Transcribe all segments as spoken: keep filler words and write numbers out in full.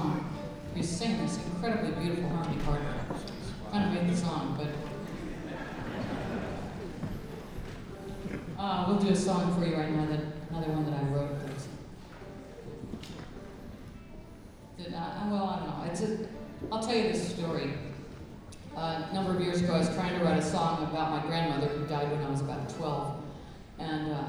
song. We sing this incredibly beautiful harmony partner. Kind of made the song, but uh, we'll do a song for you right now. That another one that I wrote. That's, that I, well, I don't know. It's a. I'll tell you this story. Uh, a number of years ago, I was trying to write a song about my grandmother who died when I was about twelve, and uh,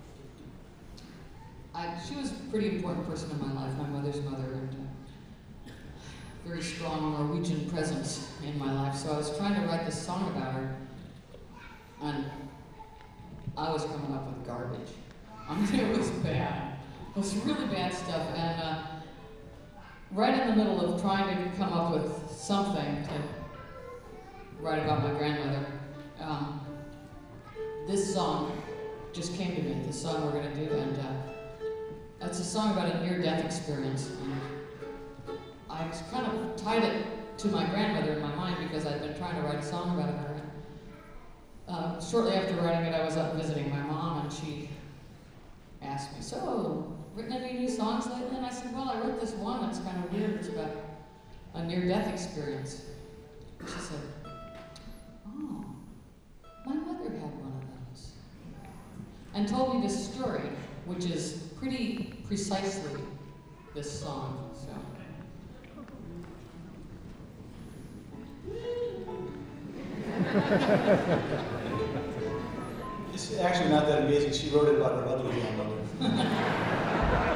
I, she was a pretty important person in my life, my mother's mother, and uh, very strong Norwegian presence in my life. So I was trying to write this song about her, and I was coming up with garbage. I mean, it was bad. It was really bad stuff, and uh, right in the middle of trying to come up with something to write about my grandmother, um, this song just came to me, this song we're going to do, and uh, it's a song about a near-death experience. And I kind of tied it to my grandmother in my mind because I'd been trying to write a song about her. And, uh, shortly after writing it, I was up visiting my mom, and she asked me, "So, written any new songs lately?" And I said, "Well, I wrote this one that's kind of weird. It's about a near-death experience." And she said, "Oh, my mother had one of those," and told me this story, which is pretty precisely this song. So. It's actually not that amazing. She wrote it about her ugly grandmother.